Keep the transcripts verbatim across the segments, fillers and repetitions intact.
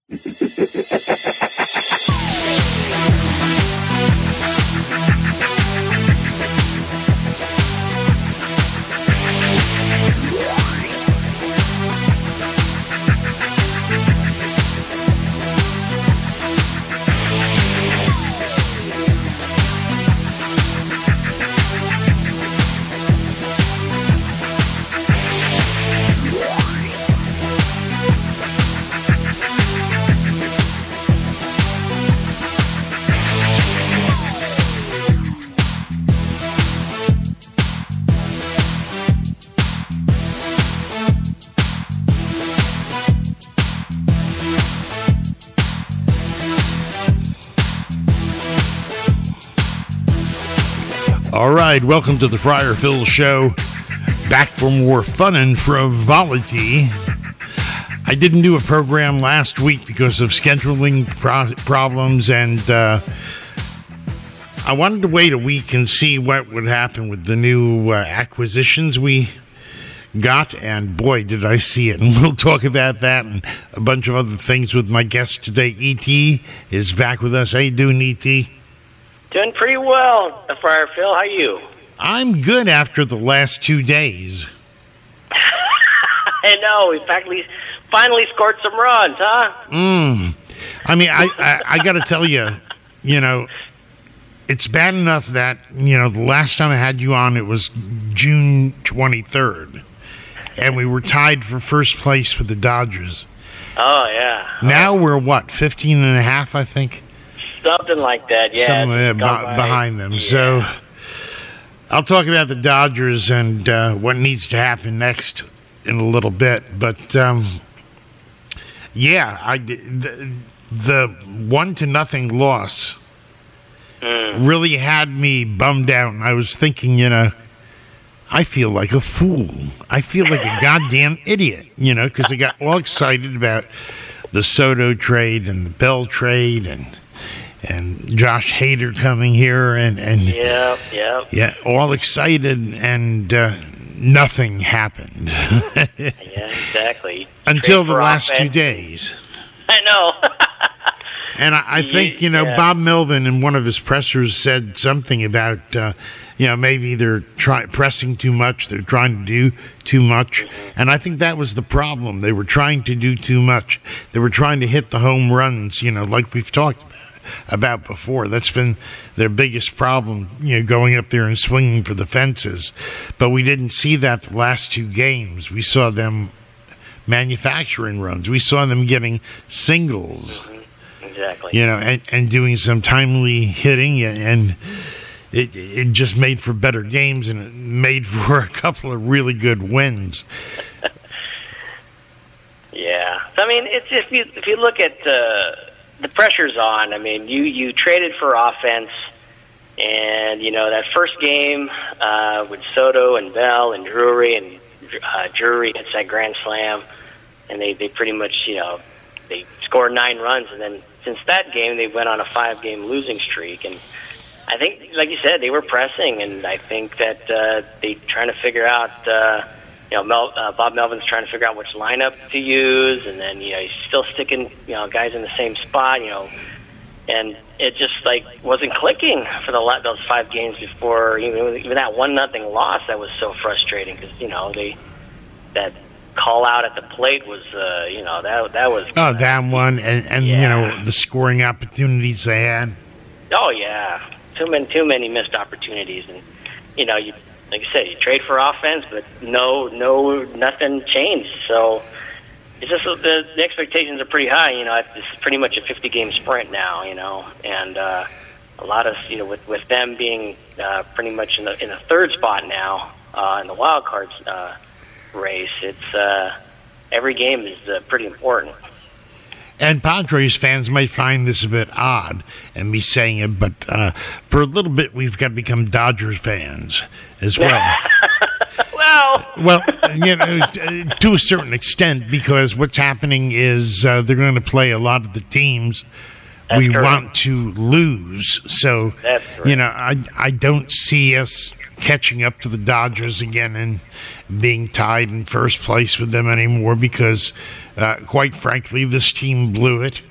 All right, welcome to the Friar Phil Show. Back for more fun and frivolity. I didn't do a program last week because of scheduling pro- problems, and uh, I wanted to wait a week and see what would happen with the new uh, acquisitions we got, and boy, did I see it. And we'll talk about that and a bunch of other things with my guest today. E T is back with us. How you doing, E T? Doing pretty well, Friar Phil. How are you? I'm good after the last two days. I know. We finally, finally scored some runs, huh? Mm. I mean, I, I, I got to tell you, you know, it's bad enough that, you know, the last time I had you on, it was June twenty-third. And we were tied for first place with the Dodgers. Oh, yeah. Now we're, what, fifteen and a half, I think? Something like that, yeah. Something uh, b- behind them. Yeah. So I'll talk about the Dodgers and uh, what needs to happen next in a little bit. But, um, yeah, I, the, the one to nothing loss mm. really had me bummed out. And I was thinking, you know, I feel like a fool. I feel like a goddamn idiot, you know, because I got all excited about the Soto trade and the Bell trade and and Josh Hader coming here and, and yeah, yeah, yeah, all excited, and uh, nothing happened. Yeah, exactly. Until the last offense. two days. I know. And I, I think, you know, yeah. Bob Melvin in one of his pressers said something about, uh, you know, maybe they're try- pressing too much, they're trying to do too much. Mm-hmm. And I think that was the problem. They were trying to do too much. They were trying to hit the home runs, you know, like we've talked about. about before. That's been their biggest problem, you know, going up there and swinging for the fences. But we didn't see that the last two games. We saw them manufacturing runs. We saw them getting singles. Mm-hmm. Exactly. You know, and, and doing some timely hitting, and it it just made for better games, and it made for a couple of really good wins. Yeah. I mean, it's if you if you look at uh the pressure's on. I mean, you, you traded for offense, and, you know, that first game uh, with Soto and Bell and Drury, and uh, Drury hits that grand slam, and they, they pretty much, you know, they scored nine runs, and then since that game, they went on a five-game losing streak, and I think, like you said, they were pressing, and I think that uh, they trying to figure out uh, You know, Mel, uh, Bob Melvin's trying to figure out which lineup to use, and then, you know, he's still sticking, you know, guys in the same spot, you know, and it just, like, wasn't clicking for the those five games before, even, even that one nothing loss. That was so frustrating because, you know, they that call out at the plate was, uh, you know, that that was... Oh, that one, and, and yeah. you know, the scoring opportunities they had. Oh, yeah. Too many, too many missed opportunities, and, you know, you... Like I said, you trade for offense, but no, no, nothing changed. So it's just the, the expectations are pretty high. You know, this is pretty much a fifty-game sprint now. You know, and uh, a lot of you know with with them being uh, pretty much in the in the third spot now uh, in the wild card uh, race. It's uh, every game is uh, pretty important. And Padres fans might find this a bit odd, and me saying it, but uh, for a little bit, we've got to become Dodgers fans as well. well, well, you know, to a certain extent, because what's happening is uh, they're going to play a lot of the teams That's we correct. want to lose. So, That's correct. you know, I, I don't see us catching up to the Dodgers again and being tied in first place with them anymore because, uh, quite frankly, this team blew it.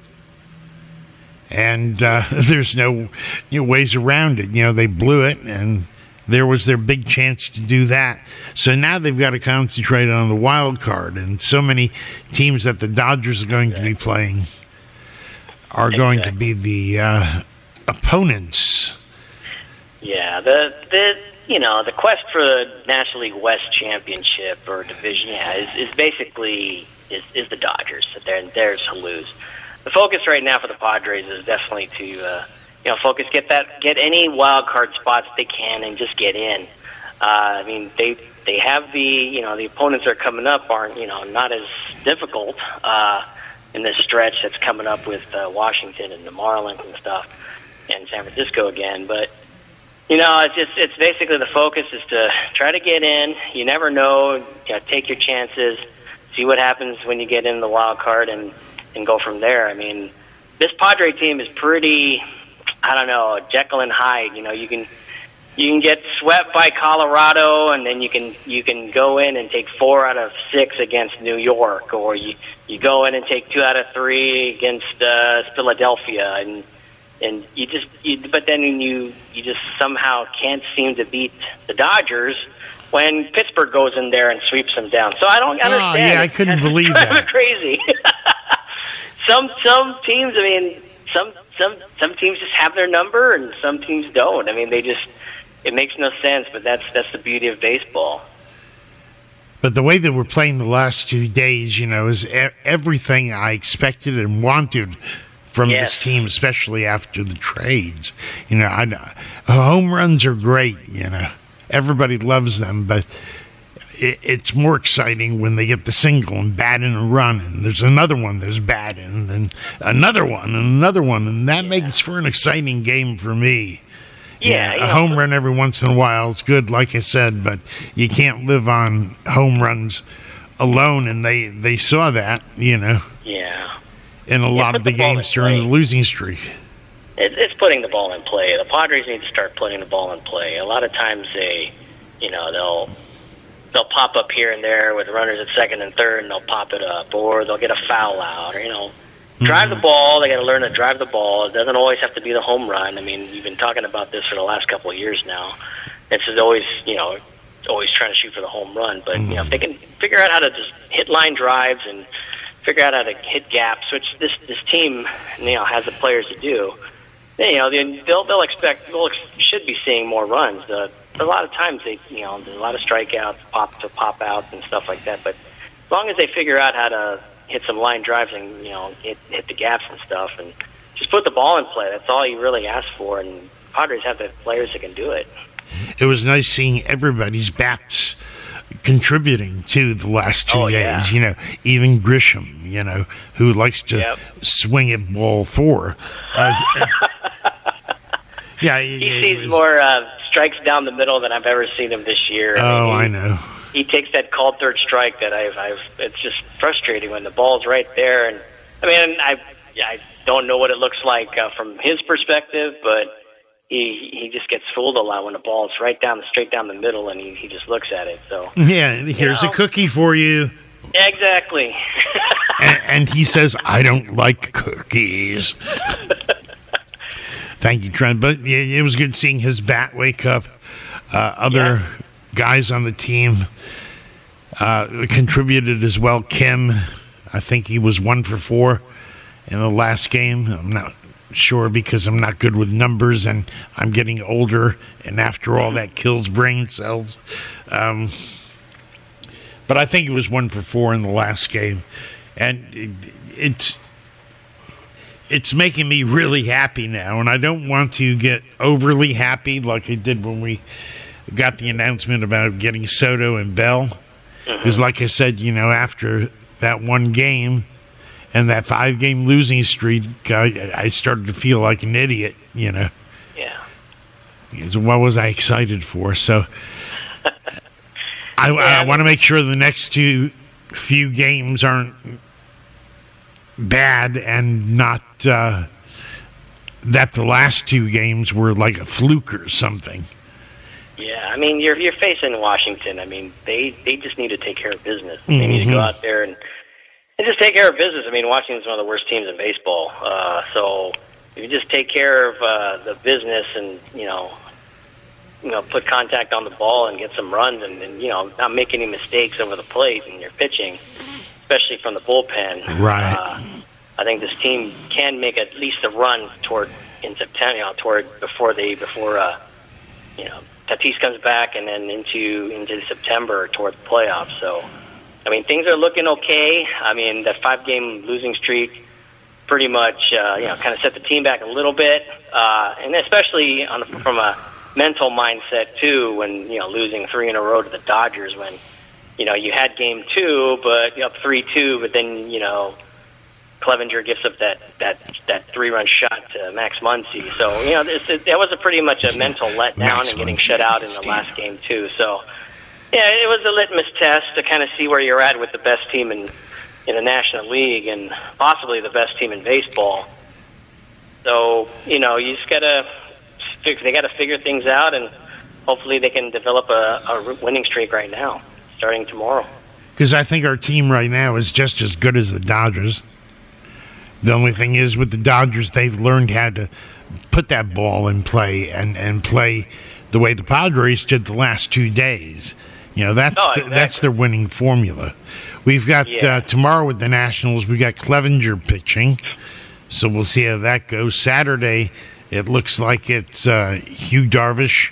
And uh, there's no you know, ways around it. You know, they blew it, and there was their big chance to do that. So now they've got to concentrate on the wild card. And so many teams that the Dodgers are going exactly. to be playing are going exactly. to be the uh, opponents. Yeah, the the you know the quest for the National League West championship or division, yeah, is, is basically is, is the Dodgers. So they're theirs to lose. The focus right now for the Padres is definitely to uh, you know focus, get that get any wild card spots they can, and just get in. Uh, I mean they they have the you know the opponents that are coming up aren't you know not as difficult. Uh, in this stretch that's coming up with uh, Washington and the Marlins and stuff, and San Francisco again. But, you know, it's just it's basically the focus is to try to get in. You never know. You know, take your chances, see what happens when you get in the wild card, and, and go from there. I mean, this Padre team is pretty, I don't know, Jekyll and Hyde. You know, you can you can get swept by Colorado, and then you can you can go in and take four out of six against New York, or you you go in and take two out of three against uh, Philadelphia, and and you just you, but then you you just somehow can't seem to beat the Dodgers when Pittsburgh goes in there and sweeps them down. So I don't understand. Oh, yeah, I couldn't believe it's kind that. of crazy. some some teams, I mean, some some some teams just have their number, and some teams don't. I mean, they just. It makes no sense, but that's that's the beauty of baseball. But the way that we're playing the last two days, you know, is e- everything I expected and wanted from yes. this team, especially after the trades. You know, I, home runs are great, you know. Everybody loves them, but it, it's more exciting when they get the single and bat in a run, and there's another one there's bat in, and then another one, and another one, and that yeah. makes for an exciting game for me. Yeah, yeah, a home run every once in a while is good, like I said, but you can't live on home runs alone, and they, they saw that, you know. Yeah. In a yeah, lot of the, the games during the losing streak. It, it's putting the ball in play. The Padres need to start putting the ball in play. A lot of times they, you know, they'll they'll pop up here and there with runners at second and third, and they'll pop it up, or they'll get a foul out, or you know. Drive the ball. They got to learn to drive the ball. It doesn't always have to be the home run. I mean, you've been talking about this for the last couple of years now. It's just always, you know, always trying to shoot for the home run. But you know, if they can figure out how to just hit line drives and figure out how to hit gaps, which this this team, you know, has the players to do, then, you know, they'll they'll expect they'll should be seeing more runs. Uh, a lot of times they, you know, there's a lot of strikeouts, pop to pop outs and stuff like that. But as long as they figure out how to hit some line drives and, you know, hit, hit the gaps and stuff, and just put the ball in play. That's all you really ask for, and Padres have the players that can do it. It was nice seeing everybody's bats contributing to the last two oh, days. Yeah. You know, even Grisham, you know, who likes to yep. swing at ball four. Uh, yeah, he it, sees it was, more uh, strikes down the middle than I've ever seen him this year. Oh, I, mean, I know. He takes that called third strike that I've, I've. It's just frustrating when the ball's right there, and I mean, I, I don't know what it looks like uh, from his perspective, but he he just gets fooled a lot when the ball's right down, straight down the middle, and he he just looks at it. So yeah, here's you know, a cookie for you. Exactly. and, and he says, "I don't like cookies." Thank you, Trent. But yeah, it was good seeing his bat wake up. Uh, other. Yeah. Guys on the team uh, contributed as well. Kim, I think he was one for four in the last game. I'm not sure because I'm not good with numbers and I'm getting older, and after all, that kills brain cells. Um, but I think he was one for four in the last game, and it, it's it's making me really happy now. And I don't want to get overly happy like I did when we got the announcement about getting Soto and Bell. Because mm-hmm. like I said, you know, after that one game and that five-game losing streak, I, I started to feel like an idiot, you know. Yeah. Because what was I excited for? So I, yeah. I want to make sure the next two few games aren't bad and not uh, that the last two games were like a fluke or something. Yeah, I mean, you're you're facing Washington. I mean, they, they just need to take care of business. They Mm-hmm. need to go out there and, and just take care of business. I mean, Washington's one of the worst teams in baseball. Uh, so if you just take care of uh, the business and, you know, you know, put contact on the ball and get some runs and, and, you know, not make any mistakes over the plate in your pitching, especially from the bullpen. Right. Uh, I think this team can make at least a run toward in September, you know, toward before they before uh, you know Tatis comes back, and then into into September toward the playoffs. So, I mean, things are looking okay. I mean, that five-game losing streak pretty much uh, you know kind of set the team back a little bit, uh, and especially on the, from a mental mindset too. When you know losing three in a row to the Dodgers, when you know you had game two, but you know, up three two, but then you know. Clevenger gives up that, that, that three-run shot to Max Muncy. So, you know, this, it, that was a pretty much a mental letdown and getting shut out in the last game, too. So, yeah, it was a litmus test to kind of see where you're at with the best team in, in the National League and possibly the best team in baseball. So, you know, you just got to they got to figure things out, and hopefully they can develop a, a winning streak right now, starting tomorrow. Because I think our team right now is just as good as the Dodgers. The only thing is with the Dodgers, they've learned how to put that ball in play and, and play the way the Padres did the last two days. You know, that's oh, the, exactly. that's their winning formula. We've got Yeah. uh, tomorrow with the Nationals, we got Clevenger pitching, so we'll see how that goes. Saturday, it looks like it's uh, Hugh Darvish.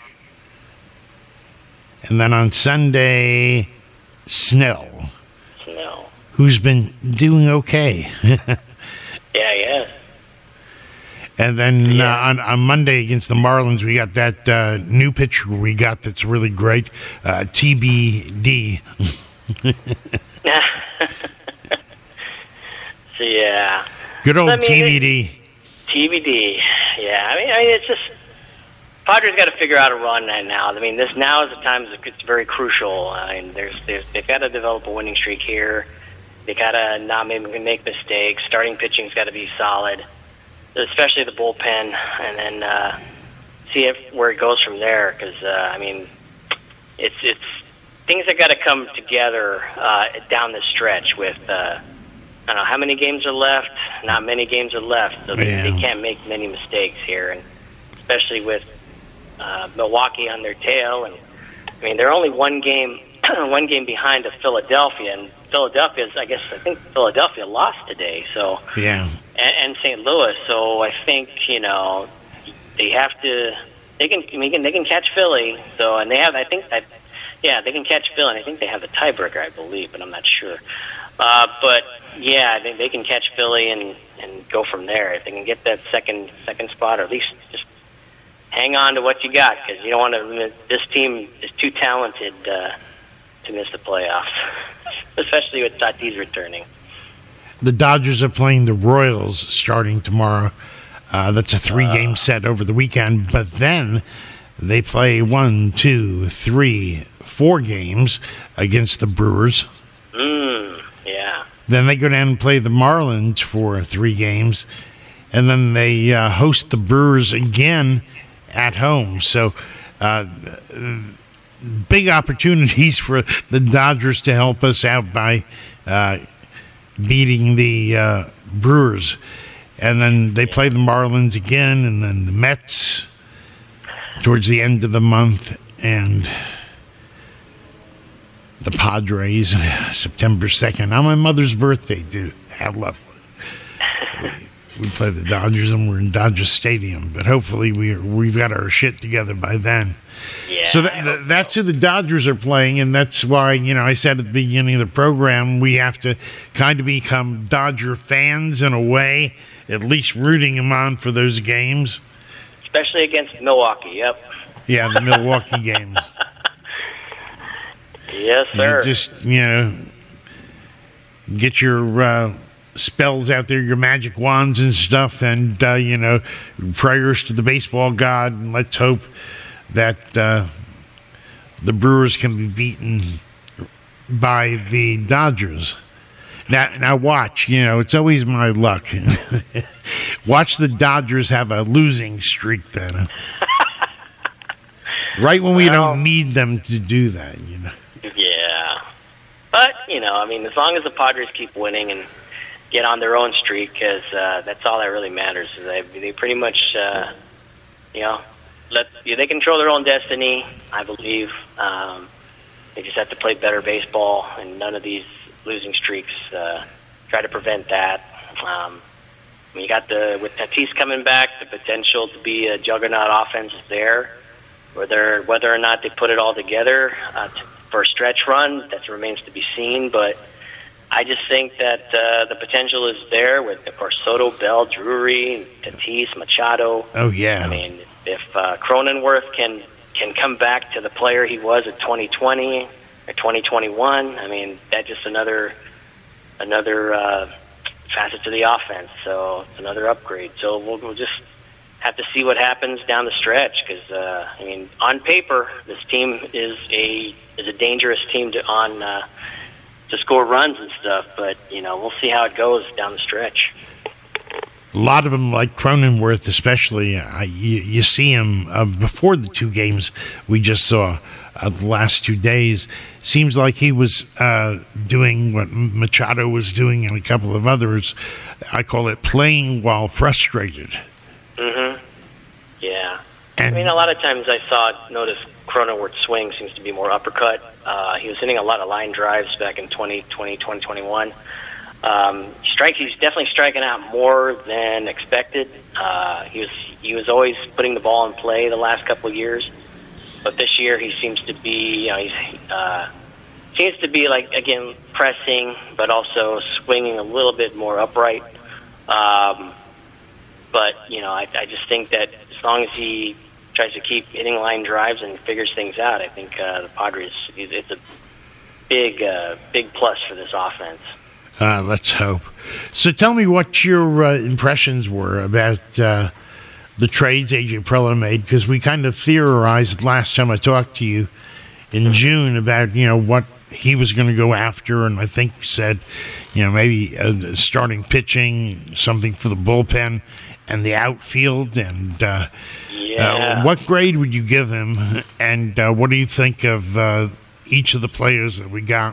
And then on Sunday, Snell, No. who's been doing okay. Yeah, yeah. And then Yeah. uh, on, on Monday against the Marlins, we got that uh, new pitcher we got that's really great, uh, T B D. So, yeah. Good old I mean, T B D. T B D. Yeah, I mean, I mean, it's just Padres got to figure out a run right now. I mean, this now is the time it's very crucial. I mean, there's, there's they've got to develop a winning streak here. They got to not make, make mistakes. Starting pitching's got to be solid, especially the bullpen, and then uh, see if, where it goes from there. Because uh, I mean, it's it's things that got to come together uh, down the stretch. With uh, I don't know how many games are left. Not many games are left, so they, Yeah. they can't make many mistakes here, and especially with uh, Milwaukee on their tail. And I mean, they're only one game one game behind of Philadelphia, and Philadelphia's, I guess, I think Philadelphia lost today, so Yeah. and, and Saint Louis. So I think you know they have to. They can, they can, they can catch Philly. So and they have, I think, I, yeah, they can catch Philly. And I think they have the tiebreaker, I believe, but I'm not sure. Uh, but yeah, they, they can catch Philly and and go from there. If they can get that second second spot, or at least just hang on to what you got, because you don't want to. This team is too talented uh, to miss the playoffs, especially with Tatis returning. The Dodgers are playing the Royals starting tomorrow. Uh, that's a three-game uh, set over the weekend. But then they play one, two, three, four games against the Brewers. Mm, yeah. Then they go down and play the Marlins for three games. And then they uh, host the Brewers again at home. So uh, big opportunities for the Dodgers to help us out by uh, beating the uh, Brewers. And then they play the Marlins again, and then the Mets towards the end of the month, and the Padres September second. On my mother's birthday, too. How lovely. We play the Dodgers, and we're in Dodger Stadium, but hopefully we we've got our shit together by then. Yeah, so that, that, that's who the Dodgers are playing, and that's why, you know, I said at the beginning of the program, we have to kind of become Dodger fans in a way, at least rooting them on for those games. Especially against Milwaukee, yep. Yeah, the Milwaukee games. Yes, sir. You just, you know, get your uh, spells out there, your magic wands and stuff, and, uh, you know, prayers to the baseball god, and let's hope that uh, the Brewers can be beaten by the Dodgers. Now, now watch, you know, it's always my luck. Watch the Dodgers have a losing streak then. Right when we well, don't need them to do that, you know. Yeah. But, you know, I mean, as long as the Padres keep winning and get on their own streak, because uh, that's all that really matters. They, they pretty much, uh, you know, let yeah, they control their own destiny, I believe. Um, they just have to play better baseball, and none of these losing streaks uh, try to prevent that. Um, when you got the with Tatis coming back, the potential to be a juggernaut offense is there. Whether whether or not they put it all together uh, to, for a stretch run, that remains to be seen. But I just think that uh, the potential is there with, of course, Soto, Bell, Drury, Tatis, Machado. Oh yeah. I mean, if uh, Cronenworth can can come back to the player he was in twenty twenty or twenty twenty-one, I mean, that's just another another uh, facet to the offense. So it's another upgrade. So we'll, we'll just have to see what happens down the stretch, because uh, I mean, on paper, this team is a is a dangerous team to on uh, to score runs and stuff. But you know, we'll see how it goes down the stretch. A lot of them, like Cronenworth especially, I, you, you see him uh, before the two games we just saw uh, the last two days. Seems like he was uh, doing what Machado was doing and a couple of others. I call it playing while frustrated. Mm-hmm. Yeah. And I mean, a lot of times I saw, notice Cronenworth's swing seems to be more uppercut. Uh, he was hitting a lot of line drives back in twenty twenty, twenty twenty-one. Um, strikes, he's definitely striking out more than expected. Uh, he was he was always putting the ball in play the last couple of years, but this year he seems to be, you know, he's uh, seems to be like again pressing, but also swinging a little bit more upright. Um, but you know, I, I just think that as long as he tries to keep hitting line drives and figures things out, I think uh, the Padres, it's a big uh, big plus for this offense. Uh, let's hope. So tell me what your uh, impressions were about uh, the trades A J Preller made, because we kind of theorized last time I talked to you in June about, you know, what he was going to go after, and I think you said, you know, maybe uh, starting pitching, something for the bullpen and the outfield. And uh, yeah. uh, what grade would you give him, and uh, what do you think of uh, each of the players that we got?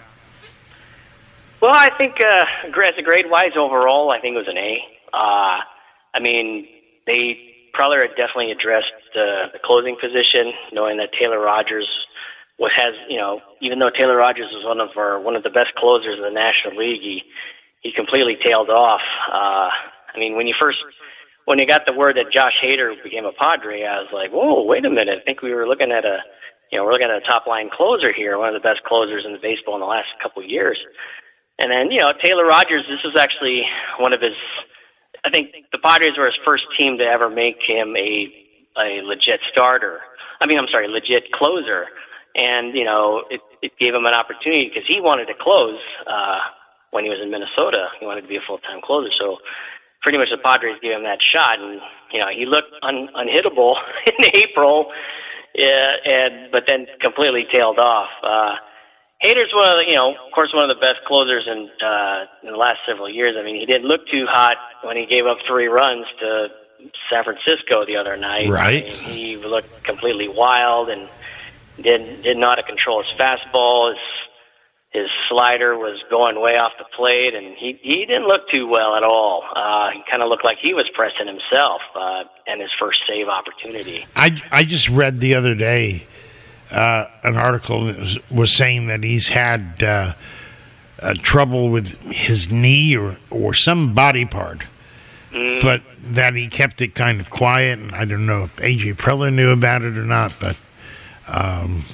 Well, I think uh, as a grade-wise overall, I think it was an A. Uh, I mean, they Preller had definitely addressed uh, the closing position, knowing that Taylor Rogers was has you know even though Taylor Rogers was one of our one of the best closers in the National League, he he completely tailed off. Uh, I mean, when you first when you got the word that Josh Hader became a Padre, I was like, whoa, wait a minute! I think we were looking at a you know we're looking at a top-line closer here, one of the best closers in the baseball in the last couple of years. And then, you know, Taylor Rogers, this was actually one of his, I think the Padres were his first team to ever make him a a legit starter. I mean, I'm sorry, legit closer. And, you know, it, it gave him an opportunity because he wanted to close uh, when he was in Minnesota. He wanted to be a full-time closer. So pretty much the Padres gave him that shot. And, you know, he looked un, unhittable in April, yeah, and but then completely tailed off. Uh Hader's one of the, you know, of course, one of the best closers in uh, in the last several years. I mean, he didn't look too hot when he gave up three runs to San Francisco the other night. Right. I mean, he looked completely wild and didn't didn't know how to control his fastball. His his slider was going way off the plate, and he he didn't look too well at all. Uh, he kind of looked like he was pressing himself uh, and his first save opportunity. I I just read the other day. Uh, an article that was, was saying that he's had uh, uh, trouble with his knee or, or some body part, mm. but that he kept it kind of quiet. And I don't know if A J Preller knew about it or not, but um,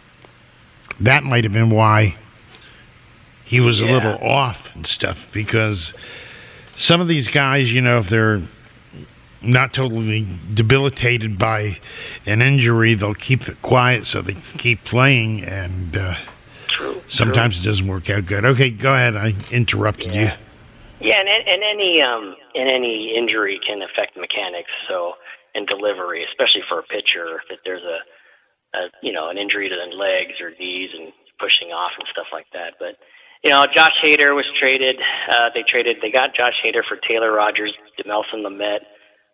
that might have been why he was yeah. a little off and stuff, because some of these guys, you know, if they're not totally debilitated by an injury, they'll keep it quiet so they can keep playing, and uh, true, sometimes true. it doesn't work out good. Okay, go ahead. I interrupted yeah. you. Yeah, and, and any um, and any injury can affect mechanics, so and delivery, especially for a pitcher. If there's a, a you know an injury to the legs or knees and pushing off and stuff like that, but. You know, Josh Hader was traded. Uh, they traded. They got Josh Hader for Taylor Rogers, Demelson Lamet,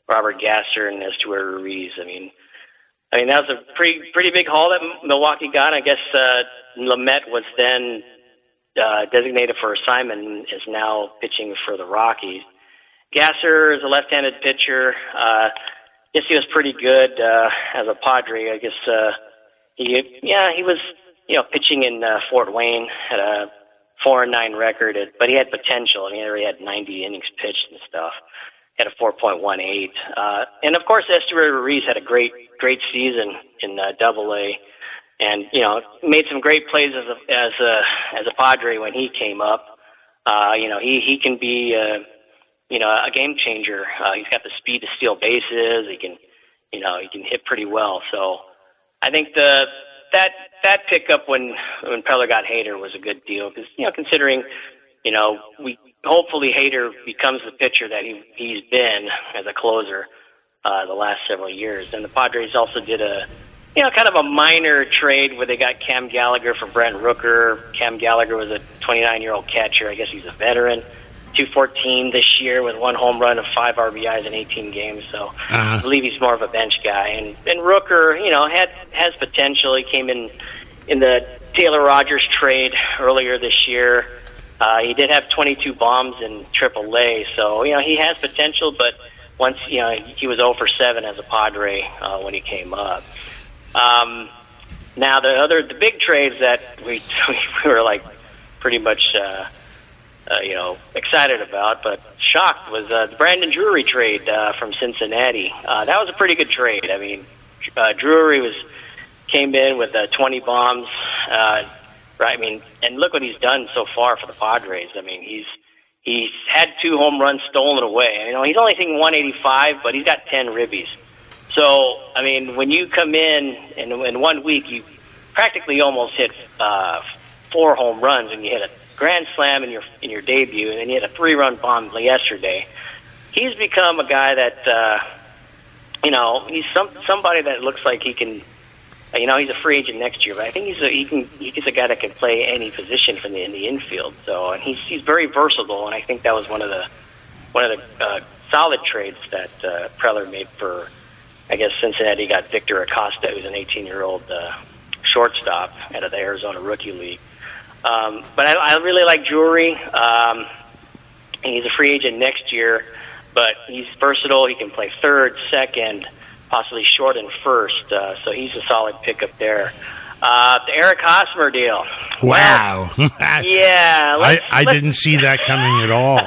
Robert Gasser and Estuary Ruiz. I mean, I mean that was a pretty pretty big haul that Milwaukee got. I guess uh, Lamet was then uh, designated for assignment and is now pitching for the Rockies. Gasser is a left-handed pitcher. Uh, I guess he was pretty good uh, as a Padre. I guess uh, he, yeah, he was, you know, pitching in uh, Fort Wayne, had a four and nine record, but he had potential. I mean, he already had ninety innings pitched and stuff. He had a four point one eight, uh, and of course, Estuary Ruiz had a great, great season in uh, Double A, and you know, made some great plays as a as a as a Padre when he came up. Uh, you know, he he can be. Uh, You know, a game changer. Uh, he's got the speed to steal bases. He can, you know, he can hit pretty well. So, I think the that that pickup when when Preller got Hader was a good deal because you know, considering, you know, we hopefully Hader becomes the pitcher that he he's been as a closer uh, the last several years. And the Padres also did a, you know, kind of a minor trade where they got Cam Gallagher for Brent Rooker. Cam Gallagher was a twenty-nine-year-old catcher. I guess he's a veteran. two fourteen this year with one home run and five R B Is in eighteen games. So uh-huh. I believe he's more of a bench guy. And and Rooker, you know, had has potential. He came in in the Taylor Rogers trade earlier this year. Uh, he did have twenty-two bombs in triple A. So, you know, he has potential, but once, you know, he was oh for seven as a Padre uh, when he came up. Um, now, the other, the big trades that we, we were like pretty much, uh, Uh, you know, excited about, but shocked was uh, the Brandon Drury trade uh, from Cincinnati. Uh, that was a pretty good trade. I mean, uh, Drury was came in with uh, twenty bombs, uh, right? I mean, and look what he's done so far for the Padres. I mean, he's he's had two home runs stolen away. You know, he's only hitting one eighty-five, but he's got ten ribbies. So, I mean, when you come in and in one week, you practically almost hit uh, four home runs, and you hit a grand slam in your in your debut, and then you had a three-run bomb yesterday. He's become a guy that, uh, you know, he's some somebody that looks like he can, you know, he's a free agent next year, but I think he's a, he can he's a guy that can play any position from the in the infield. So, and he's he's very versatile, and I think that was one of the one of the uh, solid trades that uh, Preller made for, I guess Cincinnati got Victor Acosta, who's an eighteen-year-old uh, shortstop out of the Arizona Rookie League. Um, but I, I really like Drury. Um, he's a free agent next year, but he's versatile. He can play third, second, possibly short and first. Uh, so he's a solid pickup there. Uh, the Eric Hosmer deal. Wow. Well, yeah. I, I didn't see that coming at all.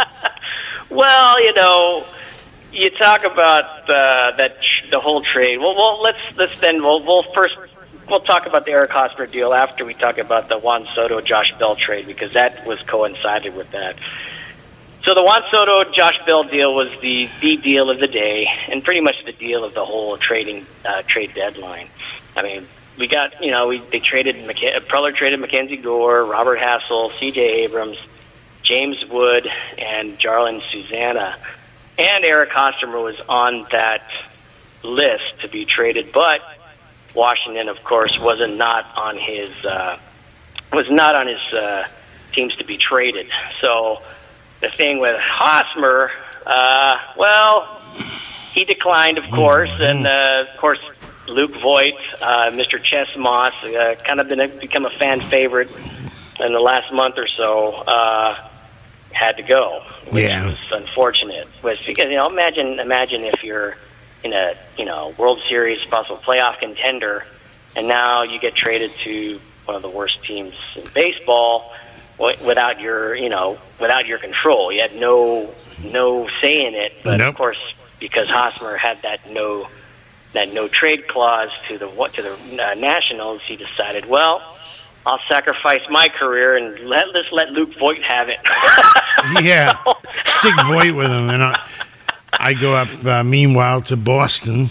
Well, you know, you talk about uh, that the whole trade. Well, well, let's let's then we'll, we'll first. We'll talk about the Eric Hosmer deal after we talk about the Juan Soto Josh Bell trade, because that was coincided with that. So the Juan Soto Josh Bell deal was the the deal of the day, and pretty much the deal of the whole trading uh, trade deadline. I mean, we got you know we they traded McK- Preller traded Mackenzie Gore, Robert Hassel, C J Abrams, James Wood, and Jarlin Susana, and Eric Hosmer was on that list to be traded, but Washington, of course, wasn't not on his uh, was not on his uh, teams to be traded. So the thing with Hosmer, uh, well, he declined, of course, and uh, of course Luke Voigt, uh, Mister Chess Moss, uh, kind of been a, become a fan favorite in the last month or so. Uh, had to go, which yeah. was unfortunate. Was because you know, imagine imagine if you're in a you know World Series possible playoff contender, and now you get traded to one of the worst teams in baseball without your you know without your control. You had no no say in it, but nope. of course because Hosmer had that no that no trade clause to the what to the uh, Nationals, he decided, well, I'll sacrifice my career and let let's let Luke Voigt have it. Yeah, stick Voigt with him, and I, I go up. Uh, meanwhile, to Boston,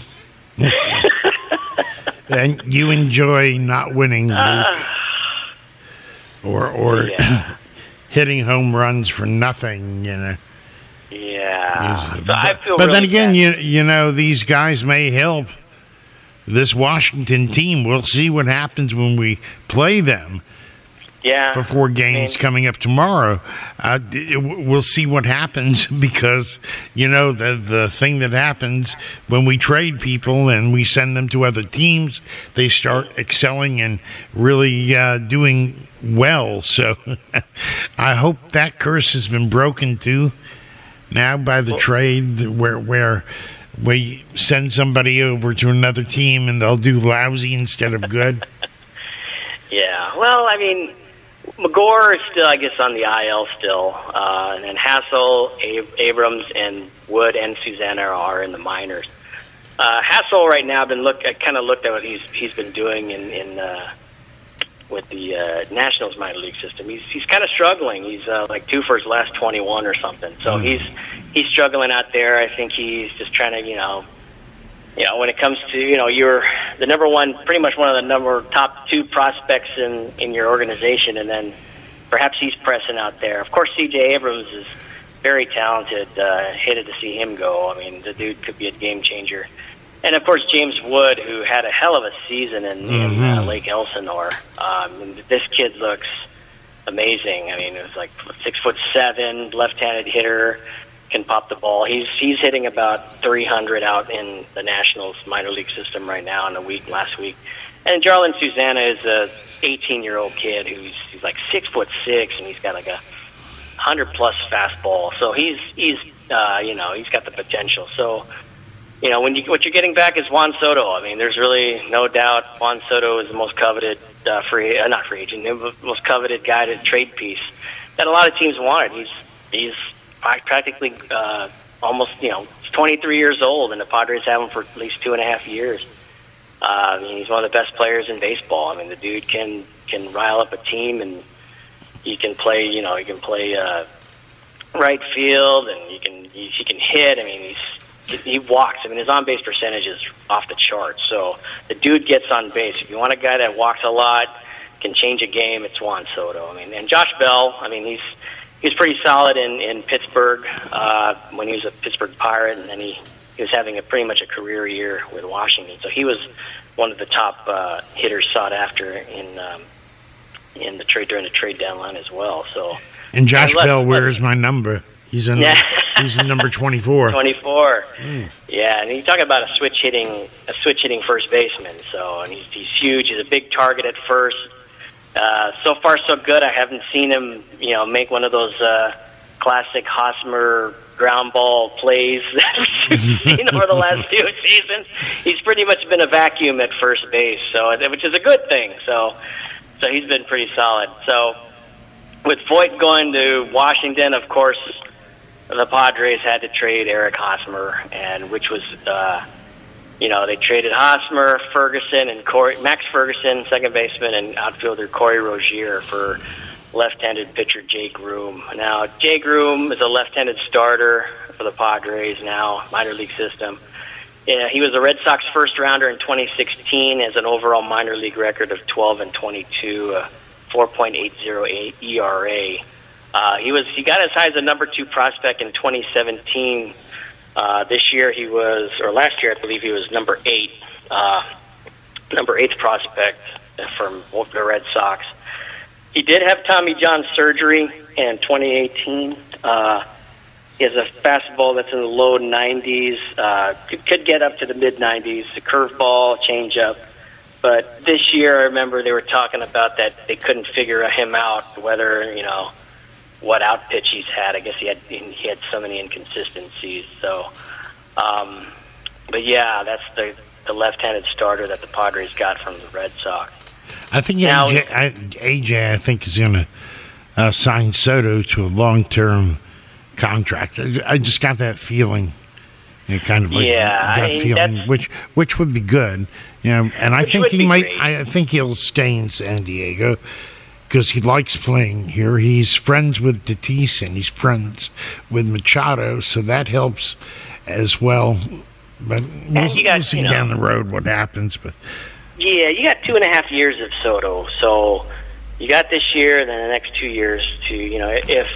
and you enjoy not winning, Luke, uh, or or yeah. hitting home runs for nothing. You know. Yeah, so but, I feel but really then again, bad. you you know these guys may help this Washington team. We'll see what happens when we play them. Yeah. for four games I mean, coming up tomorrow. Uh, we'll see what happens because, you know, the the thing that happens when we trade people and we send them to other teams, they start excelling and really uh, doing well. So I hope that curse has been broken too now by the trade where where we send somebody over to another team and they'll do lousy instead of good. Yeah. Well, I mean, McGore is still, I guess, on the I L still, uh, and then Hassel, Ab- Abrams, and Wood and Susanna are in the minors. Uh, Hassel right now, I've been look. I kind of looked at what he's he's been doing in in uh, with the uh, Nationals minor league system. He's he's kind of struggling. He's uh, like two for his last twenty-one or something. So mm. he's he's struggling out there. I think he's just trying to, you know. You know, when it comes to, you know, you're the number one, pretty much one of the number top two prospects in, in your organization, and then perhaps he's pressing out there. Of course, C J Abrams is very talented. Uh, hated to see him go. I mean, the dude could be a game changer. And, of course, James Wood, who had a hell of a season in, mm-hmm. in uh, Lake Elsinore. Um, and this kid looks amazing. I mean, it was like six foot seven, left-handed hitter. Can pop the ball. He's he's hitting about three hundred out in the Nationals minor league system right now in the week last week. And Jarlin Susanna is a eighteen-year-old kid who's he's like six foot six and he's got like a hundred plus fastball. So he's he's uh, you know he's got the potential. So you know when you what you're getting back is Juan Soto. I mean, there's really no doubt Juan Soto is the most coveted uh, free uh, not free agent, the most coveted guy to trade piece that a lot of teams wanted. He's he's practically uh, almost, you know, he's twenty-three years old, and the Padres have him for at least two and a half years. Uh, I mean, he's one of the best players in baseball. I mean, the dude can can rile up a team, and he can play, you know, he can play uh, right field, and he can he, he can hit. I mean, he's he walks. I mean, his on base percentage is off the charts. So the dude gets on base. If you want a guy that walks a lot, can change a game, it's Juan Soto. I mean, and Josh Bell. I mean, he's He was pretty solid in, in Pittsburgh uh, when he was a Pittsburgh Pirate, and then he, he was having a pretty much a career year with Washington. So he was one of the top uh, hitters sought after in um, in the trade during the trade deadline as well. So and Josh and let, Bell, where's my number? He's in. Yeah. He's in number twenty-four. Twenty-four. Mm. Yeah, and you talk about a switch hitting a switch hitting first baseman. So and he's he's huge. He's a big target at first. Uh, so far, so good. I haven't seen him, you know, make one of those uh, classic Hosmer ground ball plays that we've seen over the last few seasons. He's pretty much been a vacuum at first base, so which is a good thing. So, so he's been pretty solid. So, with Voit going to Washington, of course, the Padres had to trade Eric Hosmer, and which was. Uh, You know, they traded Hosmer, Ferguson, and Corey, Max Ferguson, second baseman, and outfielder Corey Rozier for left-handed pitcher Jay Groom. Now, Jay Groom is a left-handed starter for the Padres now, minor league system. Yeah, he was a Red Sox first-rounder in twenty sixteen, has an overall minor league record of twelve and twenty-two, a four point eight oh E R A. Uh, he was he got as high as a number two prospect in twenty seventeen. Uh, this year he was, or last year I believe he was number eight, uh, number eighth prospect from the Red Sox. He did have Tommy John surgery in twenty eighteen. Uh, he has a fastball that's in the low nineties, uh, could, could get up to the mid nineties, a curveball, changeup. But this year I remember they were talking about that they couldn't figure him out, whether, you know, what out pitch he's had. I guess he had he had so many inconsistencies. So, um, but yeah, that's the the left-handed starter that the Padres got from the Red Sox. I think now, A J, I, A J, I think is going to uh, sign Soto to a long-term contract. I, I just got that feeling, you know, kind of like yeah, gut I mean, feeling, which which would be good, you know. And I think he might. Great. I think he'll stay in San Diego. Because he likes playing here. He's friends with Tatis and he's friends with Machado, so that helps as well. But we'll, got, we'll see you know, down the road what happens. But yeah, you got two and a half years of Soto, so you got this year, and then the next two years to you know if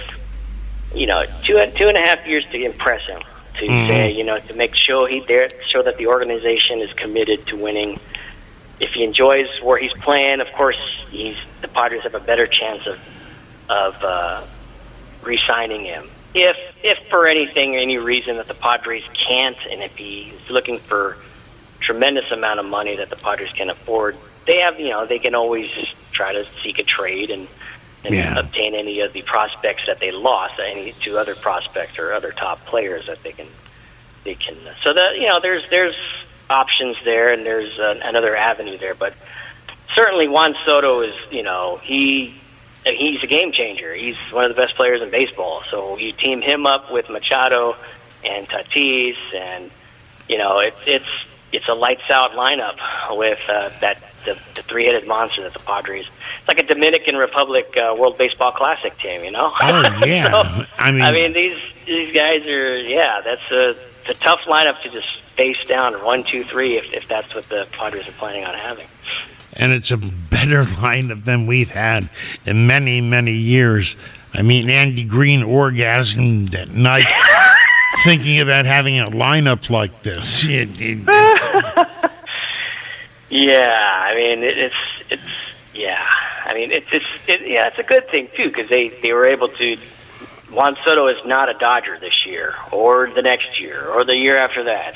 you know two two and a half years to impress him, to mm-hmm. say you know to make sure he there show that the organization is committed to winning. if he enjoys where he's playing, of course, he's the Padres have a better chance of of uh, re-signing him. If if for anything, any reason that the Padres can't, and if he's looking for tremendous amount of money that the Padres can afford, they have, you know, they can always try to seek a trade and, and yeah. obtain any of the prospects that they lost, any to other prospects or other top players that they can, they can. So that, you know, there's there's options there, and there's uh, another avenue there. But certainly Juan Soto is, you know, he he's a game changer. He's one of the best players in baseball. So you team him up with Machado and Tatis, and you know, it, it's. It's a lights-out lineup with uh, that the, the three-headed monster that the Padres. It's like a Dominican Republic uh, World Baseball Classic team, you know. Oh yeah, so, I mean, I mean these these guys are yeah. That's a, it's a tough lineup to just face down one, two, three if if that's what the Padres are planning on having. And it's a better lineup than we've had in many many years. I mean, Andy Green orgasmed at night. Thinking about having a lineup like this. It, it, yeah, I mean it, it's it's yeah. I mean it's it's it, yeah, it's a good thing too because they, they were able to. Juan Soto is not a Dodger this year, or the next year, or the year after that.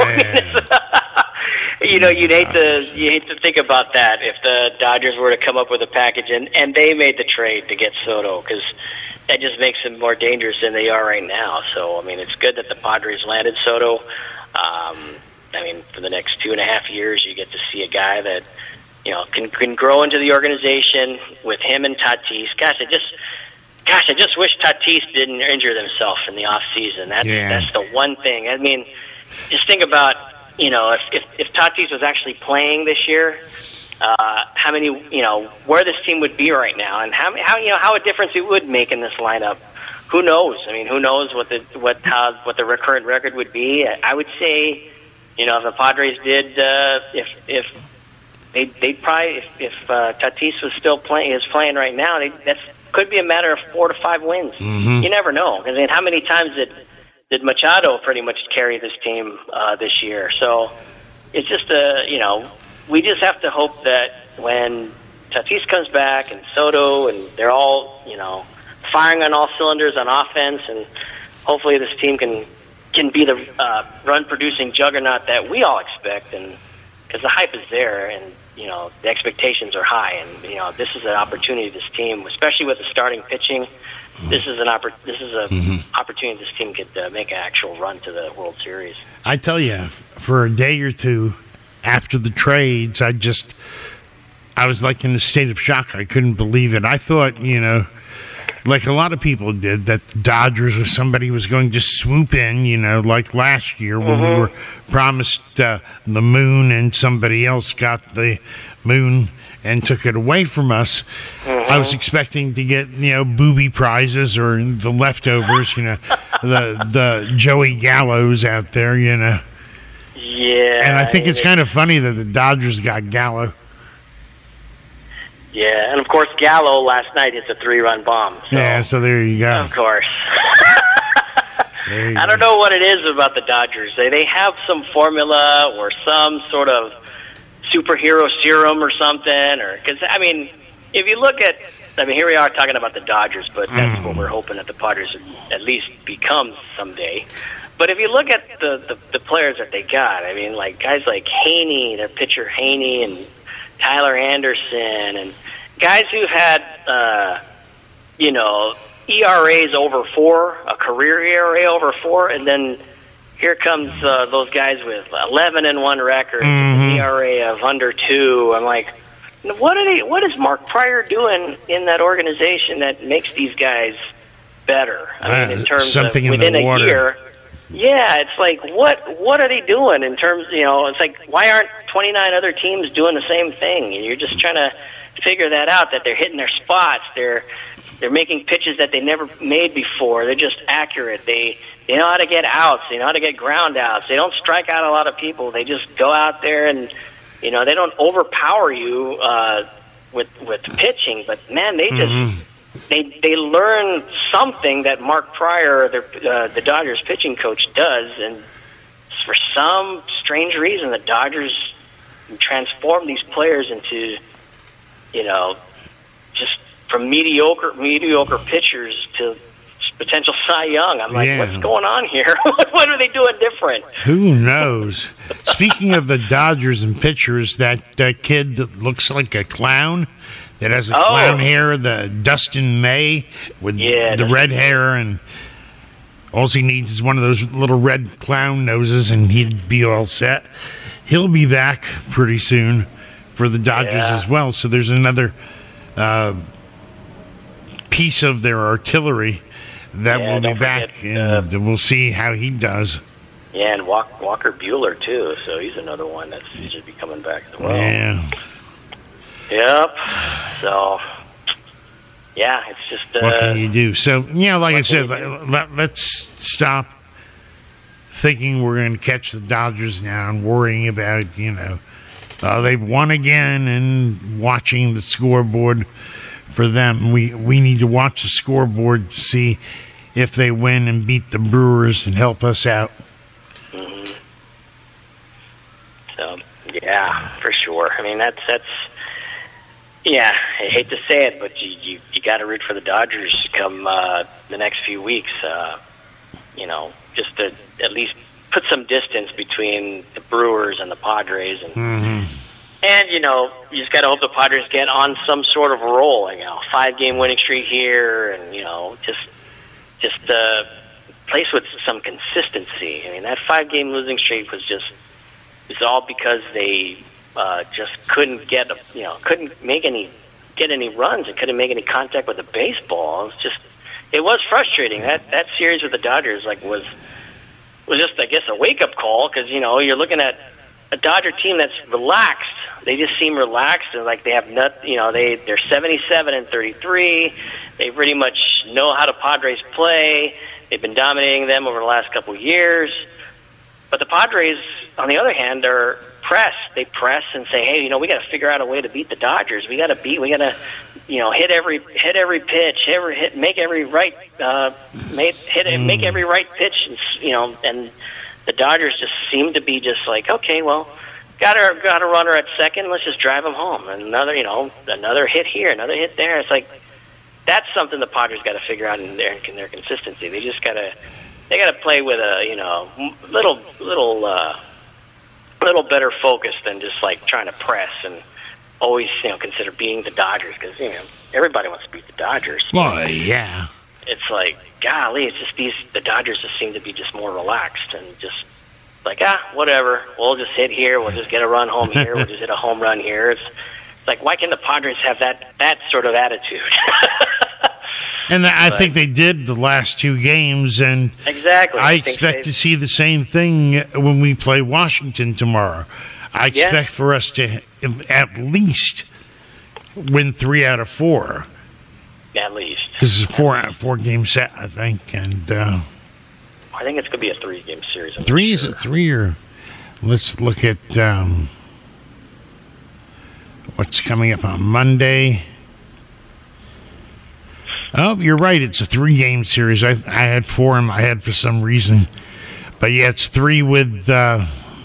So you know you'd hate to you hate to think about that if the Dodgers were to come up with a package and, and they made the trade to get Soto because. That just makes them more dangerous than they are right now. So, I mean, it's good that the Padres landed Soto. Um, I mean, for the next two and a half years, you get to see a guy that, you know, can can grow into the organization with him and Tatis. Gosh, I just, gosh, I just wish Tatis didn't injure himself in the off season. That's yeah. that's the one thing. I mean, just think about, you know, if if, if Tatis was actually playing this year. Uh, how many, you know, where this team would be right now, and how, how, you know, how a difference it would make in this lineup. Who knows? I mean, who knows what the what how what the current record would be? I would say, you know, if the Padres did, uh, if if they they'd probably if, if uh, Tatis was still playing, is playing right now, they, that's could be a matter of four to five wins. Mm-hmm. You never know. I mean, how many times did did Machado pretty much carry this team uh, this year? So it's just a, you know. We just have to hope that when Tatis comes back and Soto and they're all, you know, firing on all cylinders on offense, and hopefully this team can can be the uh, run-producing juggernaut that we all expect, and because the hype is there and, you know, the expectations are high, and, you know, this is an opportunity this team, especially with the starting pitching, mm-hmm. this is an oppor- this is a mm-hmm. opportunity this team could uh, make an actual run to the World Series. I tell you, for a day or two, after the trades, I just, I was like in a state of shock. I couldn't believe it. I thought, you know, like a lot of people did, that the Dodgers or somebody was going to just swoop in, you know, like last year when mm-hmm. we were promised uh, the moon and somebody else got the moon and took it away from us. Mm-hmm. I was expecting to get, you know, booby prizes or the leftovers, you know, the the Joey Gallows out there, you know. Yeah. And I think it's kind of funny that the Dodgers got Gallo. Yeah, and of course Gallo last night hits a three-run bomb. So, yeah, so there you go. Of course. I go. don't know what it is about the Dodgers. They they have some formula or some sort of superhero serum or something, or because I mean, if you look at, I mean, here we are talking about the Dodgers, but that's mm. what we're hoping that the Padres at least become someday. But if you look at the, the, the players that they got, I mean, like guys like Haney, their pitcher Haney, and Tyler Anderson, and guys who've had, uh, you know, E R As over four, a career E R A over four, and then here comes uh, those guys with eleven and one records, mm-hmm. an E R A of under two. I'm like, what are they? What is Mark Prior doing in that organization that makes these guys better? I mean, in terms Something of in within the a water. year. Yeah, it's like, what what are they doing in terms, you know, it's like, why aren't twenty-nine other teams doing the same thing? And you're just trying to figure that out, that they're hitting their spots, they're they're making pitches that they never made before, they're just accurate, they, they know how to get outs, they know how to get ground outs, they don't strike out a lot of people, they just go out there and, you know, they don't overpower you uh, with, with pitching, but man, they just... Mm-hmm. They they learn something that Mark Prior, their, uh, the Dodgers pitching coach, does, and for some strange reason, the Dodgers and transform these players into, you know, just from mediocre mediocre pitchers to potential Cy Young. I'm like, yeah. what's going on here? What are they doing different? Who knows? Speaking of the Dodgers and pitchers, that uh, kid that looks like a clown, that has a oh. clown hair, the Dustin May with yeah, the red hair, and all he needs is one of those little red clown noses, and he'd be all set. He'll be back pretty soon for the Dodgers yeah. as well. So there's another uh, piece of their artillery that yeah, will be forget, back, and uh, we'll see how he does. Yeah, and Walk, Walker Buehler, too, so he's another one that should be coming back as well. Yeah. Yep. So, yeah, it's just... Uh, what can you do? So, you know, like I said, let, let's stop thinking we're going to catch the Dodgers now and worrying about, you know, uh, they've won again and watching the scoreboard for them. We we need to watch the scoreboard to see if they win and beat the Brewers and help us out. Mm-hmm. So yeah, for sure. I mean, that's that's yeah. I hate to say it, but you you, you got to root for the Dodgers to come uh, the next few weeks. Uh, you know, just to at least put some distance between the Brewers and the Padres, and. Mm-hmm. And, you know, you just got to hope the Padres get on some sort of roll, you know, five-game winning streak here and, you know, just just uh, place with some consistency. I mean, that five-game losing streak was just, it's all because they uh, just couldn't get, a, you know, couldn't make any, get any runs and couldn't make any contact with the baseball. It was just, it was frustrating. That that series with the Dodgers, like, was, was just, I guess, a wake-up call because, you know, you're looking at a Dodger team that's relaxed. They just seem relaxed and like they have not, you know, they they're seventy-seven and thirty-three. They pretty much know how the Padres play. They've been dominating them over the last couple of years. But the Padres, on the other hand, are press. They press and say, hey, you know, we got to figure out a way to beat the Dodgers. We got to beat. We got to, you know, hit every hit every pitch, every hit, make every right, uh, make hit mm. make every right pitch, and, you know, and. The Dodgers just seem to be just like, okay, well, got a got a runner at second. Let's just drive him home. And another, you know, another hit here, another hit there. It's like that's something the Padres got to figure out in their in their consistency. They just got to they got to play with a you know little little uh, little better focus than just like trying to press and always you know consider beating the Dodgers because you know everybody wants to beat the Dodgers. Well, yeah. It's like, golly, it's just these, the Dodgers just seem to be just more relaxed and just like, ah, whatever. We'll just hit here. We'll just get a run home here. We'll just hit a home run here. It's, it's like, why can't the Padres have that, that sort of attitude? And I but, think they did the last two games, and exactly. I, I expect to see the same thing when we play Washington tomorrow. I expect yeah. for us to at least win three out of four. At least. This is a four out of four game set, I think, and uh, I think it's going to be a three game series. I'm three sure. Is it three or? Let's look at um, what's coming up on Monday. Oh, you're right. It's a three game series. I I had four in my head for some reason, but yeah, it's three with uh,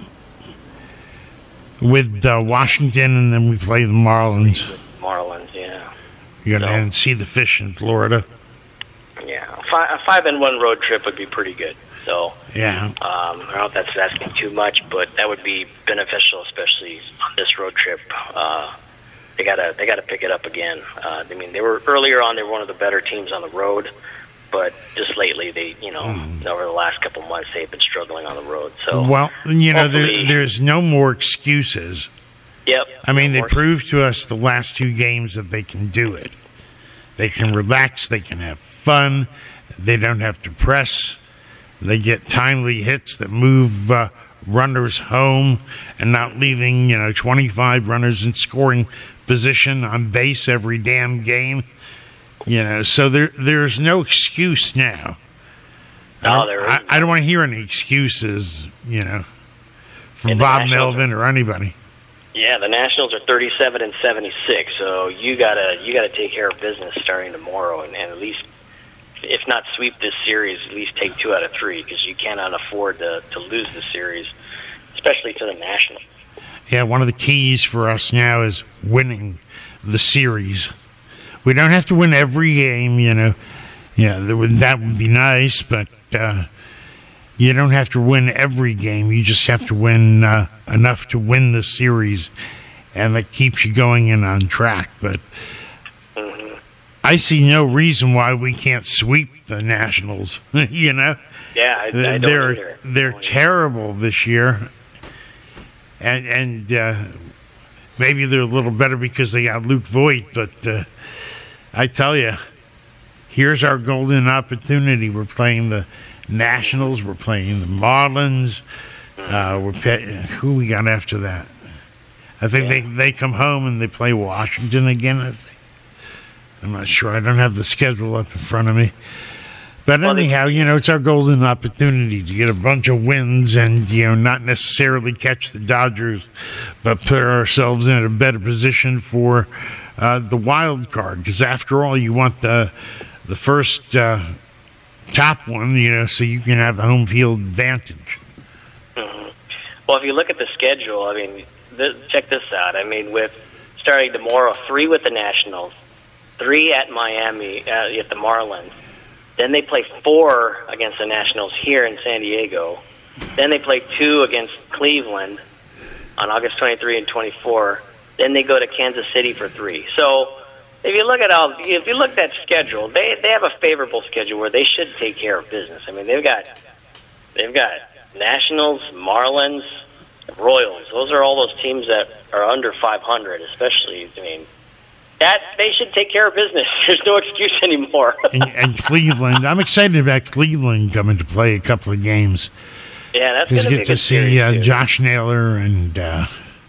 with uh, Washington, and then we play the Marlins. Marlins, yeah. You got to so, see the fish in Florida. Yeah, a five and one road trip would be pretty good. So yeah, um, I don't know if that's asking too much, but that would be beneficial, especially on this road trip. Uh, they gotta they gotta pick it up again. Uh, I mean, they were earlier on. They were one of the better teams on the road, but just lately, they you know mm. over the last couple months, they've been struggling on the road. So well, you know, there, there's no more excuses. Yep. I mean, they proved to us the last two games that they can do it. They can relax. They can have fun. They don't have to press. They get timely hits that move uh, runners home and not leaving, you know, twenty-five runners in scoring position on base every damn game. You know, so there there's no excuse now. No, I don't, there I, I don't want to hear any excuses, you know, from Bob Melvin or anybody. Yeah, the Nationals are thirty-seven and seventy-six, so you gotta you gotta take care of business starting tomorrow, and, and at least, if not sweep this series, at least take two out of three because you cannot afford to to lose the series. especially to the Nationals. Yeah, one of the keys for us now is winning the series. We don't have to win every game, you know. Yeah, that would, that would be nice, but uh, you don't have to win every game. You just have to win uh, enough to win the series, and that keeps you going and on track. But mm-hmm. I see no reason why we can't sweep the Nationals, you know. Yeah, I, I don't they're either. they're terrible this year, and and uh, maybe they're a little better because they got Luke Voigt. But uh, I tell you, here's our golden opportunity. We're playing the Nationals. We're playing the Marlins. Uh, we're pay- who we got after that? I think Yeah. they they come home and they play Washington again. I think. I'm not sure. I don't have the schedule up in front of me. But Well, they- anyhow, you know, it's our golden opportunity to get a bunch of wins and, you know, not necessarily catch the Dodgers, but put ourselves in a better position for uh, the wild card. Because after all, you want the the first uh, top one, you know, so you can have the home field advantage. Mm-hmm. Well, if you look at the schedule, I mean, th- check this out. I mean, with starting tomorrow, three with the Nationals, three at Miami, uh, at the Marlins. Then they play four against the Nationals here in San Diego. Then they play two against Cleveland on August twenty-third and twenty-fourth. Then they go to Kansas City for three. So if you look at all, if you look at that schedule, they they have a favorable schedule where they should take care of business. I mean, they've got they've got Nationals, Marlins, Royals. Those are all those teams that are under five hundred, especially. I mean. That they should take care of business. There's no excuse anymore. and, and Cleveland, I'm excited about Cleveland coming to play a couple of games. Yeah, that's going Just to be get a to good see series, uh, too. Josh Naylor and uh,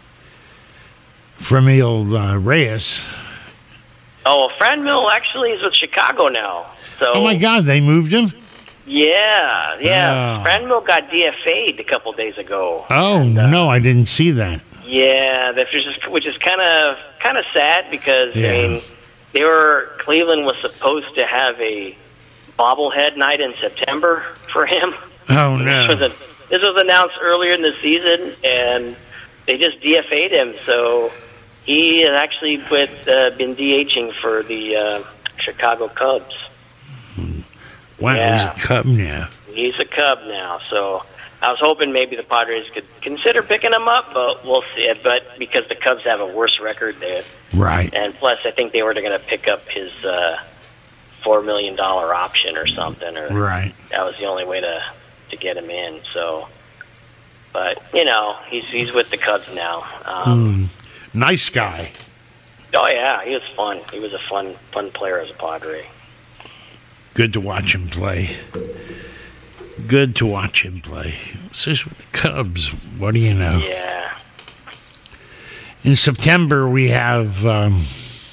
Fremil uh, Reyes. Oh, well, Franmil actually is with Chicago now. So Oh my God, they moved him. yeah, yeah. Oh. Franmil got D F A'd a couple days ago. Oh And, uh, no, I didn't see that. Yeah, that's just which is kind of kind of sad because Yeah. I mean they were Cleveland was supposed to have a bobblehead night in September for him. Oh This was, no. a, this was announced earlier in the season, and they just D F A'd him. So he has actually with, uh, been DHing for the uh, Chicago Cubs. Wow, Yeah. he's a Cub now. He's a Cub now, so I was hoping maybe the Padres could consider picking him up, but we'll see. But because the Cubs have a worse record there, Right. and plus I think they were going to pick up his uh, four million dollar option or something, or Right. that was the only way to to get him in. So, but you know, he's he's with the Cubs now. Um, Mm. Nice guy. Oh yeah, he was fun. He was a fun fun player as a Padre. Good to watch him play. Good to watch him play. Especially with the Cubs. What do you know? Yeah. In September, we have um,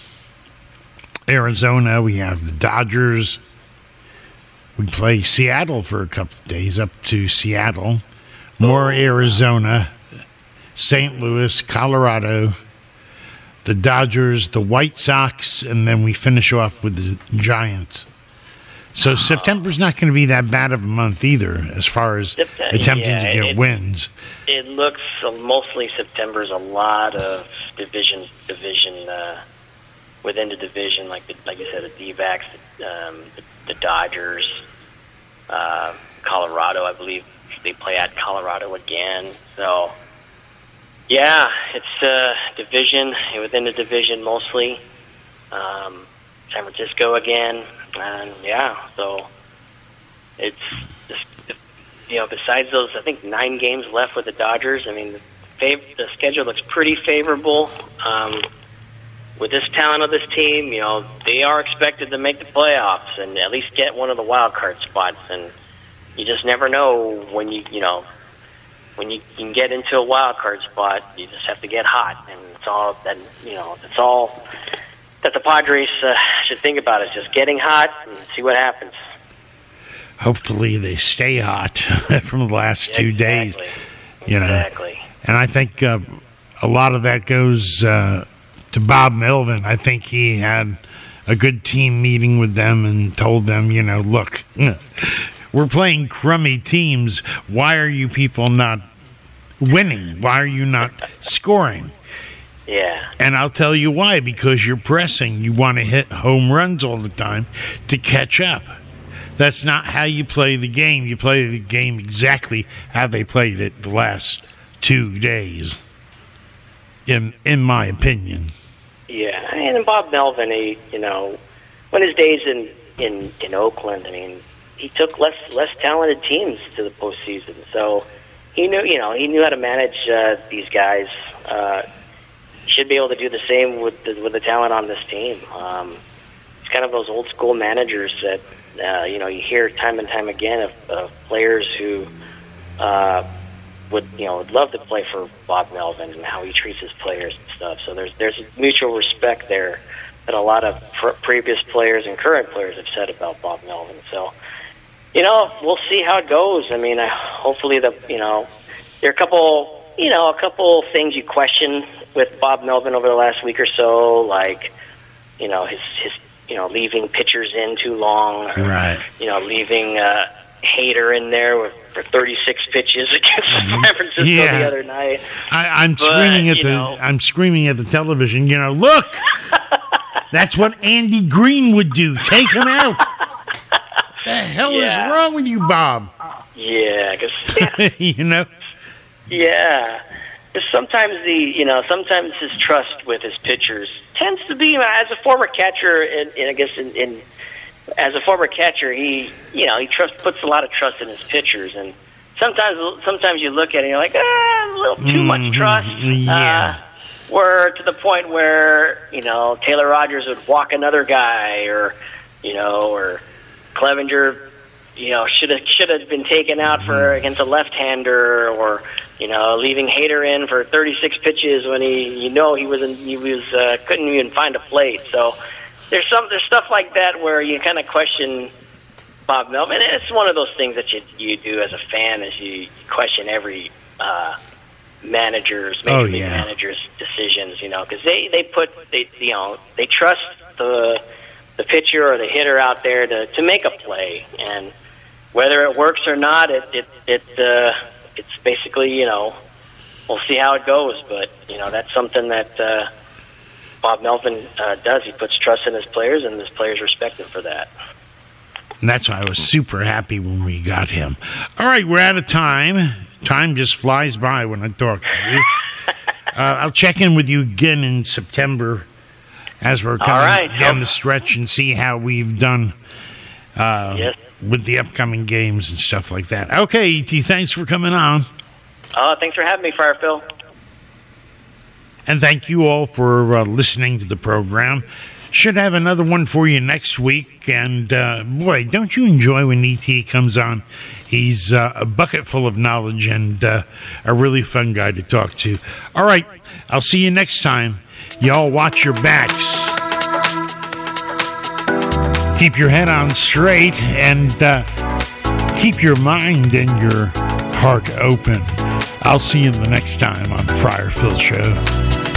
Arizona. We have the Dodgers. We play Seattle for a couple of days, up to Seattle. More Arizona. Saint Louis, Colorado. The Dodgers, the White Sox, and then we finish off with the Giants. So September's not going to be that bad of a month either, as far as Sept- attempting yeah, to get it- wins. It looks uh, mostly September's a lot of division division uh, within the division, like the, like you said, the D-backs, um, the, the Dodgers, uh, Colorado. I believe they play at Colorado again. So yeah, it's uh, division within the division mostly. Um, San Francisco again, and yeah, so it's just, you know, besides those, I think nine games left with the Dodgers. I mean, the, fav- the schedule looks pretty favorable. Um, with this talent of this team, you know, they are expected to make the playoffs and at least get one of the wild card spots. And you just never know when you, you know, when you can get into a wild card spot, you just have to get hot, and it's all that, you know, it's all that the Padres uh, should think about, is just getting hot and see what happens. Hopefully they stay hot from the last two days. Exactly. You know, Exactly. and I think uh, a lot of that goes uh, to Bob Melvin. I think he had a good team meeting with them and told them, you know, look, we're playing crummy teams. Why are you people not winning? Why are you not scoring? Yeah. And I'll tell you why. Because you're pressing. You want to hit home runs all the time to catch up. That's not how you play the game. You play the game exactly how they played it the last two days, in in my opinion. Yeah, and Bob Melvin, he, you know, when his days in, in, in Oakland, I mean, he took less less talented teams to the postseason. So he knew, you know, he knew how to manage uh, these guys. Uh, should be able to do the same with the, with the talent on this team. Um, it's kind of those old school managers that. Uh, you know, you hear time and time again of, of players who uh, would, you know, would love to play for Bob Melvin and how he treats his players and stuff. So there's there's mutual respect there that a lot of pr- previous players and current players have said about Bob Melvin. So, you know, we'll see how it goes. I mean, I, hopefully the, you know, there are a couple, you know, a couple things you question with Bob Melvin over the last week or so, like, you know, his his. you know, leaving pitchers in too long, or, right? You know, leaving uh, Hader in there with, for thirty-six pitches against mm-hmm. San Francisco yeah. the other night. I, I'm but, screaming at the know. I'm screaming at the television. You know, look, that's what Andy Green would do. Take him out. What the hell yeah. is wrong with you, Bob? Yeah, because yeah. you know. Yeah. Sometimes the you know sometimes his trust with his pitchers tends to be, as a former catcher, and, and I guess in, in as a former catcher, he you know he trust puts a lot of trust in his pitchers, and sometimes sometimes you look at it and you're like, ah, a little too mm-hmm. much trust. Yeah. Uh, where to the point where you know Taylor Rogers would walk another guy, or you know, or Clevenger, you know, should have should have been taken out for against a left-hander, or you know, leaving Hader in for thirty-six pitches when he, you know, he was in, he was uh, couldn't even find a plate. So there's some there's stuff like that where you kind of question Bob Melvin. And it's one of those things that you you do as a fan, is you question every uh, manager's major oh, league yeah. manager's decisions. You know, because they they put they you know they trust the the pitcher or the hitter out there to to make a play, and whether it works or not, it it it. Uh, It's basically, you know, we'll see how it goes, but, you know, that's something that uh, Bob Melvin uh, does. He puts trust in his players, and his players respect him for that. And that's why I was super happy when we got him. All right, we're out of time. Time just flies by when I talk to you. uh, I'll check in with you again in September as we're coming right. down the stretch and see how we've done. Uh, yes. With the upcoming games and stuff like that. Okay, E T, thanks for coming on. Uh, thanks for having me, Friar Phil. And thank you all for uh, listening to the program. Should have another one for you next week. And, uh, boy, don't you enjoy when E T comes on? He's uh, a bucket full of knowledge and uh, a really fun guy to talk to. All right, I'll see you next time. Y'all watch your backs. Keep your head on straight, and uh, keep your mind and your heart open. I'll see you the next time on Friar Phil Show.